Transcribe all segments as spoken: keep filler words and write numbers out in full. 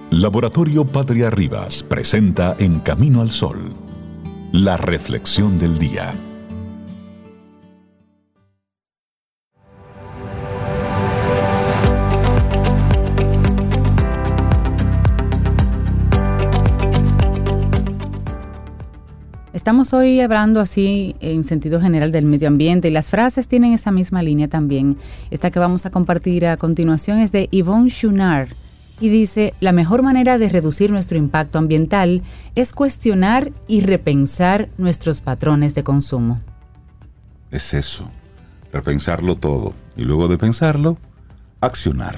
Laboratorio Patria Rivas presenta En Camino al Sol, la reflexión del día. Estamos hoy hablando así en sentido general del medio ambiente y las frases tienen esa misma línea también. Esta que vamos a compartir a continuación es de Yvon Chouinard y dice: la mejor manera de reducir nuestro impacto ambiental es cuestionar y repensar nuestros patrones de consumo. Es eso, repensarlo todo y luego de pensarlo, accionar.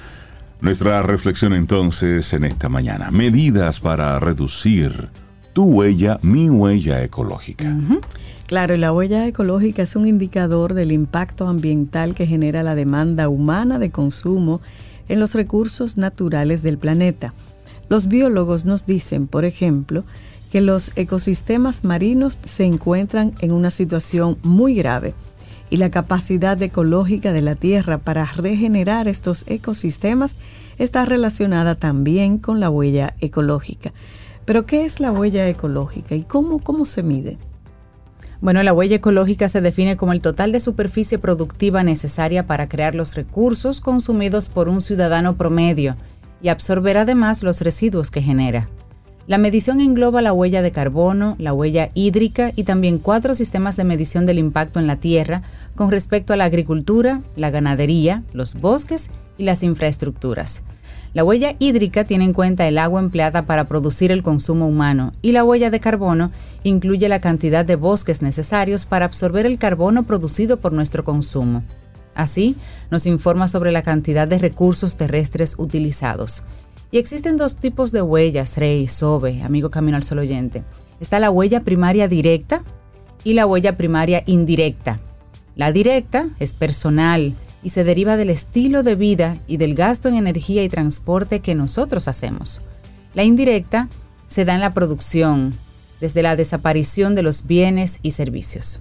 Nuestra reflexión entonces en esta mañana: medidas para reducir tu huella, mi huella ecológica. Uh-huh. Claro, y la huella ecológica es un indicador del impacto ambiental que genera la demanda humana de consumo en los recursos naturales del planeta. Los biólogos nos dicen, por ejemplo, que los ecosistemas marinos se encuentran en una situación muy grave y la capacidad ecológica de la Tierra para regenerar estos ecosistemas está relacionada también con la huella ecológica. Pero, ¿qué es la huella ecológica y cómo, cómo se mide? Bueno, la huella ecológica se define como el total de superficie productiva necesaria para crear los recursos consumidos por un ciudadano promedio y absorber además los residuos que genera. La medición engloba la huella de carbono, la huella hídrica y también cuatro sistemas de medición del impacto en la tierra con respecto a la agricultura, la ganadería, los bosques y las infraestructuras. La huella hídrica tiene en cuenta el agua empleada para producir el consumo humano y la huella de carbono incluye la cantidad de bosques necesarios para absorber el carbono producido por nuestro consumo. Así, nos informa sobre la cantidad de recursos terrestres utilizados. Y existen dos tipos de huellas, Rey, Sobe, amigo Camino al Sol oyente. Está la huella primaria directa y la huella primaria indirecta. La directa es personal y se deriva del estilo de vida y del gasto en energía y transporte que nosotros hacemos. La indirecta se da en la producción, desde la desaparición de los bienes y servicios.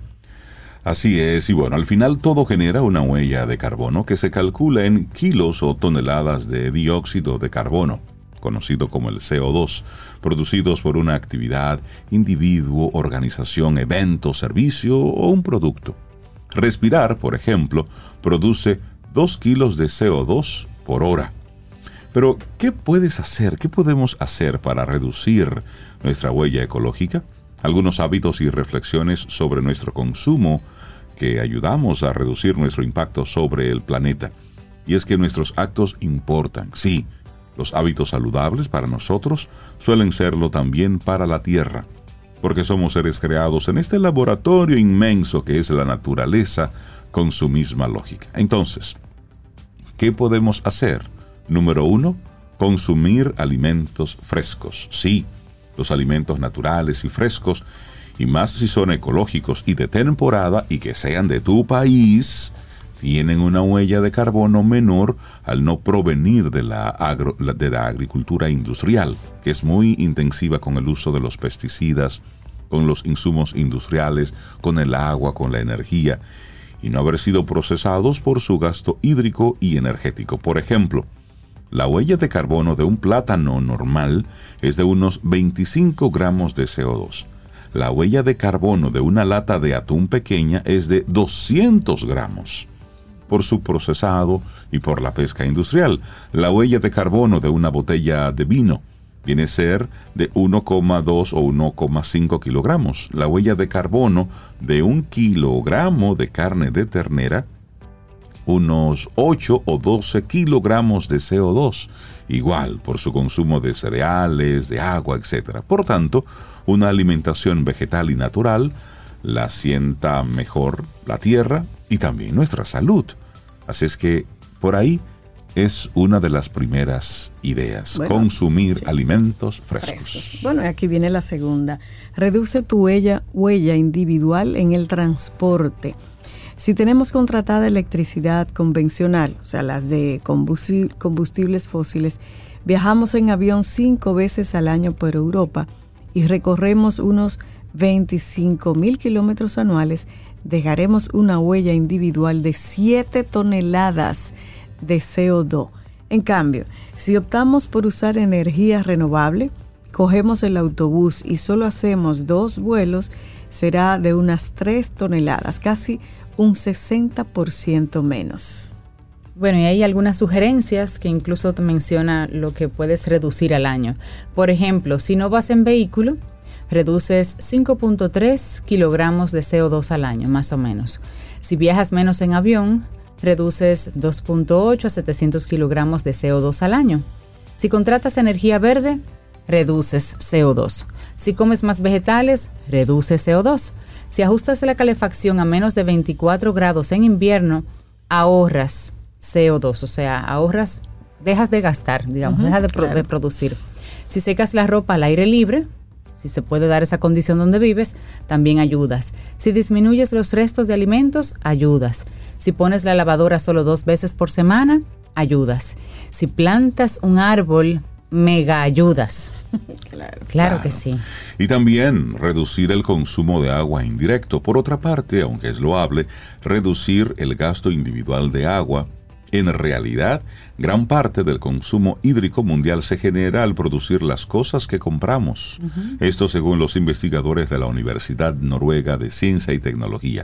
Así es, y bueno, al final todo genera una huella de carbono que se calcula en kilos o toneladas de dióxido de carbono, conocido como el C O dos, producidos por una actividad, individuo, organización, evento, servicio o un producto. Respirar, por ejemplo, produce dos kilos de C O dos por hora. Pero, ¿qué puedes hacer? ¿Qué podemos hacer para reducir nuestra huella ecológica? Algunos hábitos y reflexiones sobre nuestro consumo que ayudamos a reducir nuestro impacto sobre el planeta. Y es que nuestros actos importan, sí. Los hábitos saludables para nosotros suelen serlo también para la Tierra, porque somos seres creados en este laboratorio inmenso que es la naturaleza con su misma lógica. Entonces, ¿qué podemos hacer? Número uno, consumir alimentos frescos. Sí, los alimentos naturales y frescos, y más si son ecológicos y de temporada y que sean de tu país, tienen una huella de carbono menor al no provenir de la, agro, de la agricultura industrial, que es muy intensiva con el uso de los pesticidas, con los insumos industriales, con el agua, con la energía, y no haber sido procesados por su gasto hídrico y energético. Por ejemplo, la huella de carbono de un plátano normal es de unos veinticinco gramos de C O dos. La huella de carbono de una lata de atún pequeña es de doscientos gramos. Por su procesado y por la pesca industrial. La huella de carbono de una botella de vino viene a ser de uno coma dos o uno coma cinco kilogramos. La huella de carbono de un kilogramo de carne de ternera, unos ocho o doce kilogramos de C O dos, igual por su consumo de cereales, de agua, etcétera. Por tanto, una alimentación vegetal y natural la sienta mejor la tierra y también nuestra salud. Así es que por ahí es una de las primeras ideas, bueno, consumir sí. alimentos frescos. frescos. Bueno, aquí viene la segunda. Reduce tu huella, huella individual en el transporte. Si tenemos contratada electricidad convencional, o sea, las de combustibles fósiles, viajamos en avión cinco veces al año por Europa y recorremos unos veinticinco mil kilómetros anuales, dejaremos una huella individual de siete toneladas de C O dos. En cambio, si optamos por usar energía renovable, cogemos el autobús y solo hacemos dos vuelos, será de unas tres toneladas, casi un sesenta por ciento menos. Bueno, y hay algunas sugerencias que incluso te menciona lo que puedes reducir al año. Por ejemplo, si no vas en vehículo, reduces cinco punto tres kilogramos de C O dos al año, más o menos. Si viajas menos en avión, reduces dos punto ocho a setecientos kilogramos de C O dos al año. Si contratas energía verde, reduces C O dos. Si comes más vegetales, reduces C O dos. Si ajustas la calefacción a menos de veinticuatro grados en invierno, ahorras C O dos, o sea, ahorras, dejas de gastar, digamos, uh-huh, dejas de, pro- claro. de producir. Si secas la ropa al aire libre, si se puede dar esa condición donde vives, también ayudas. Si disminuyes los restos de alimentos, ayudas. Si pones la lavadora solo dos veces por semana, ayudas. Si plantas un árbol, mega ayudas. Claro, claro, claro que sí. Y también reducir el consumo de agua indirecto. Por otra parte, aunque es loable, reducir el gasto individual de agua. En realidad, gran parte del consumo hídrico mundial se genera al producir las cosas que compramos. Uh-huh. Esto según los investigadores de la Universidad Noruega de Ciencia y Tecnología.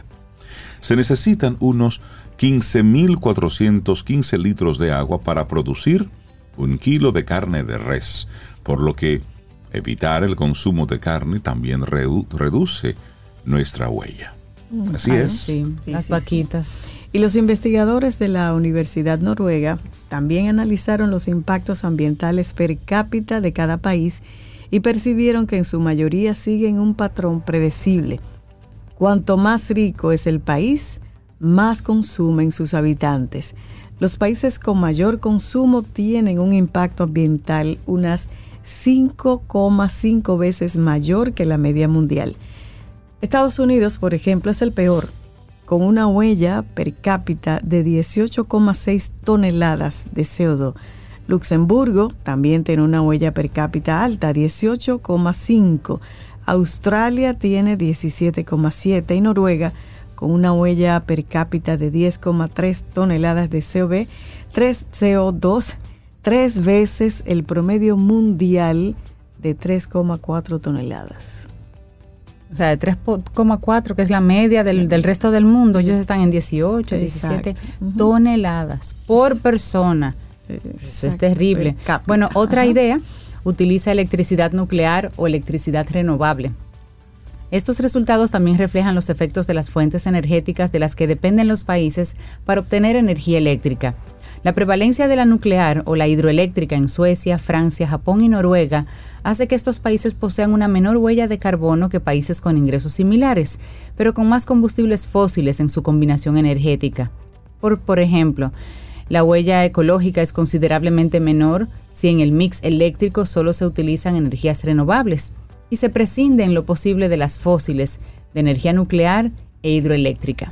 Se necesitan unos quince mil cuatrocientos quince litros de agua para producir un kilo de carne de res, por lo que evitar el consumo de carne también redu- reduce nuestra huella. Así ah, es. Sí, sí, las sí, vaquitas. Sí. Y los investigadores de la Universidad Noruega también analizaron los impactos ambientales per cápita de cada país y percibieron que en su mayoría siguen un patrón predecible. Cuanto más rico es el país, más consumen sus habitantes. Los países con mayor consumo tienen un impacto ambiental unas cinco coma cinco veces mayor que la media mundial. Estados Unidos, por ejemplo, es el peor, con una huella per cápita de dieciocho coma seis toneladas de C O dos. Luxemburgo también tiene una huella per cápita alta, dieciocho coma cinco. Australia tiene diecisiete coma siete y Noruega con una huella per cápita de diez coma tres toneladas de C O dos, tres C O dos, tres veces el promedio mundial de tres coma cuatro toneladas. O sea, de tres coma cuatro, que es la media del, del resto del mundo, ellos están en dieciocho, diecisiete uh-huh. toneladas por persona. Exacto. Eso es terrible. Bueno, otra uh-huh. idea, utiliza electricidad nuclear o electricidad renovable. Estos resultados también reflejan los efectos de las fuentes energéticas de las que dependen los países para obtener energía eléctrica. La prevalencia de la nuclear o la hidroeléctrica en Suecia, Francia, Japón y Noruega hace que estos países posean una menor huella de carbono que países con ingresos similares, pero con más combustibles fósiles en su combinación energética. Por, por ejemplo, la huella ecológica es considerablemente menor si en el mix eléctrico solo se utilizan energías renovables y se prescinde en lo posible de las fósiles, de energía nuclear e hidroeléctrica.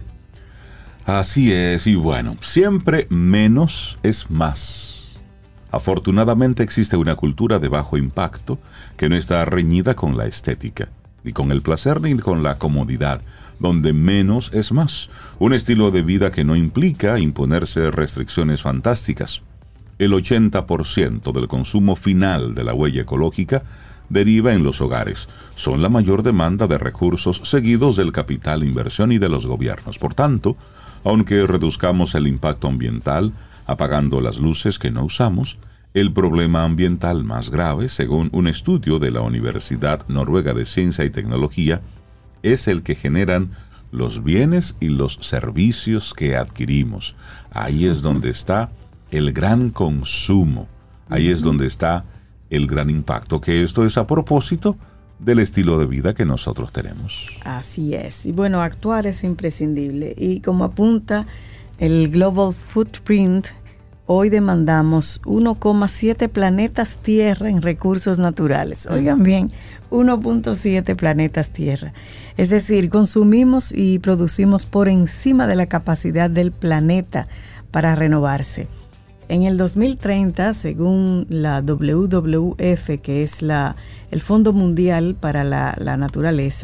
Así es, y bueno, siempre menos es más. Afortunadamente existe una cultura de bajo impacto que no está reñida con la estética, ni con el placer ni con la comodidad, donde menos es más. Un estilo de vida que no implica imponerse restricciones fantásticas. El ochenta por ciento del consumo final de la huella ecológica deriva en los hogares. Son la mayor demanda de recursos seguidos del capital inversión y de los gobiernos. Por tanto, aunque reduzcamos el impacto ambiental, apagando las luces que no usamos, el problema ambiental más grave, según un estudio de la Universidad Noruega de Ciencia y Tecnología, es el que generan los bienes y los servicios que adquirimos. Ahí es donde está el gran consumo. Ahí es donde está el gran impacto, que esto es a propósito del estilo de vida que nosotros tenemos. Así es. Y bueno, actuar es imprescindible. Y como apunta el Global Footprint, hoy demandamos uno coma siete planetas Tierra en recursos naturales. Oigan bien, uno punto siete planetas Tierra. Es decir, consumimos y producimos por encima de la capacidad del planeta para renovarse. En el dos mil treinta, según la W W F, que es la, el Fondo Mundial para la, la Naturaleza,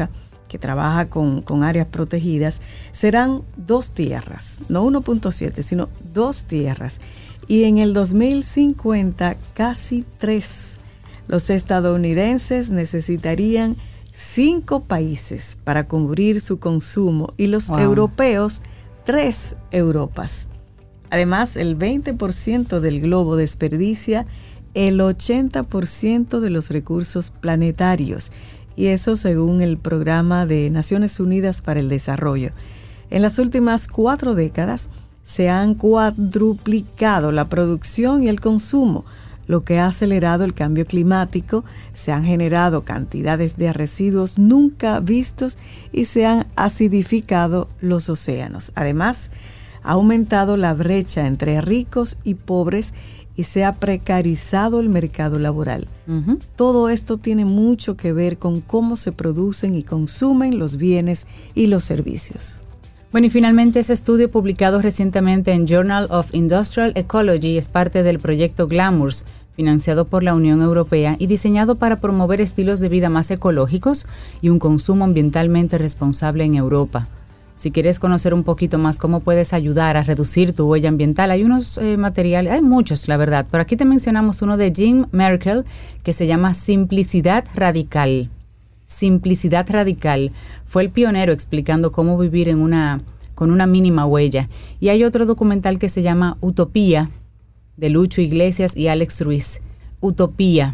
que trabaja con, con áreas protegidas, serán dos tierras, no uno punto siete, sino dos tierras. Y en el dos mil cincuenta, casi tres. Los estadounidenses necesitarían cinco países para cubrir su consumo y los wow. europeos, tres Europas. Además, el veinte por ciento del globo desperdicia el ochenta por ciento de los recursos planetarios, y eso según el Programa de Naciones Unidas para el Desarrollo. En las últimas cuatro décadas se han cuadruplicado la producción y el consumo, lo que ha acelerado el cambio climático, se han generado cantidades de residuos nunca vistos y se han acidificado los océanos. Además, ha aumentado la brecha entre ricos y pobres y se ha precarizado el mercado laboral. Uh-huh. Todo esto tiene mucho que ver con cómo se producen y consumen los bienes y los servicios. Bueno, y finalmente ese estudio publicado recientemente en Journal of Industrial Ecology es parte del proyecto Glamours, financiado por la Unión Europea y diseñado para promover estilos de vida más ecológicos y un consumo ambientalmente responsable en Europa. Si quieres conocer un poquito más cómo puedes ayudar a reducir tu huella ambiental, hay unos eh, materiales, hay muchos, la verdad, pero aquí te mencionamos uno de Jim Merkel que se llama Simplicidad Radical. Simplicidad Radical. Fue el pionero explicando cómo vivir en una, con una mínima huella. Y hay otro documental que se llama Utopía, de Lucho Iglesias y Alex Ruiz. Utopía.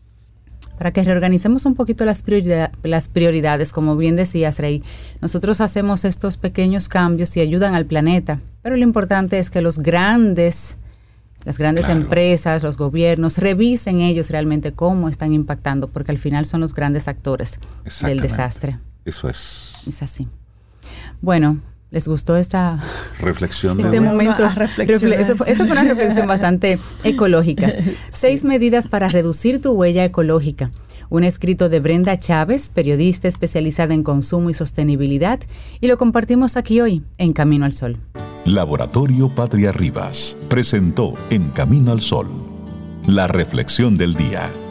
Para que reorganicemos un poquito las, prioridad, las prioridades, como bien decías, Rey. Nosotros hacemos estos pequeños cambios y ayudan al planeta, pero lo importante es que los grandes, las grandes claro. empresas, los gobiernos, revisen ellos realmente cómo están impactando, porque al final son los grandes actores del desastre. Eso es. Es así. Bueno, ¿les gustó esta reflexión? Este momento. Refle- esto, fue, esto fue una reflexión bastante ecológica. Seis medidas para reducir tu huella ecológica. Un escrito de Brenda Chávez, periodista especializada en consumo y sostenibilidad, y lo compartimos aquí hoy en Camino al Sol. Laboratorio Patria Rivas presentó En Camino al Sol la reflexión del día.